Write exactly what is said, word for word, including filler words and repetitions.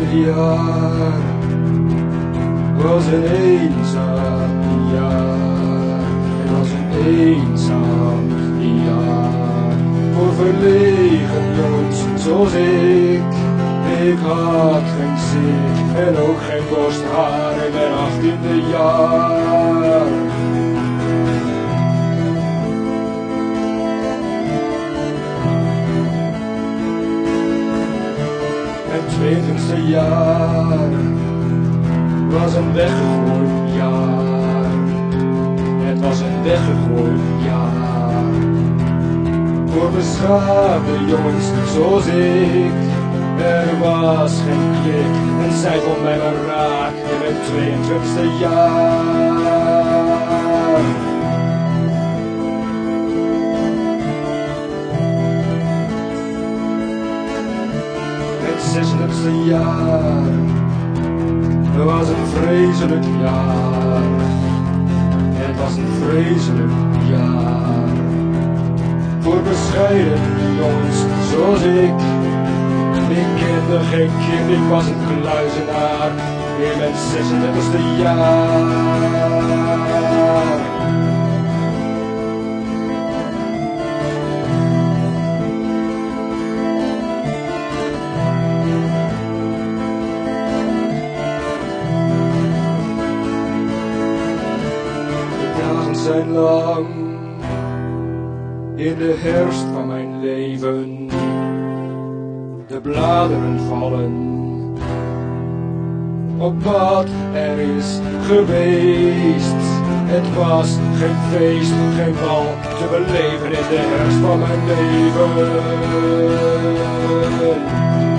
jaar was een eenzaam jaar. Het was een eenzaam jaar voor verlegen jongens zoals ik. Ik had geen zin en ook geen borsthaar in mijn achttiende jaar. Mijn twintigste jaar was een weggegooid jaar. Het was een weggegooid jaar voor beschaafde jongens zoals ik. Er was geen klik en zij vond mij maar raak in mijn tweeëntwintigste jaar. Mijn zesentigste jaar was een vreselijk jaar. Het was een vreselijk jaar voor bescheiden jongens zoals ik. Ik kende geen kind, ik was een kluizenaar in mijn zesendertigste jaar. De dagen zijn lang in de herfst van mijn leven. De bladeren vallen op wat er is geweest. Het was geen feest, geen bal te beleven in de herfst van mijn leven.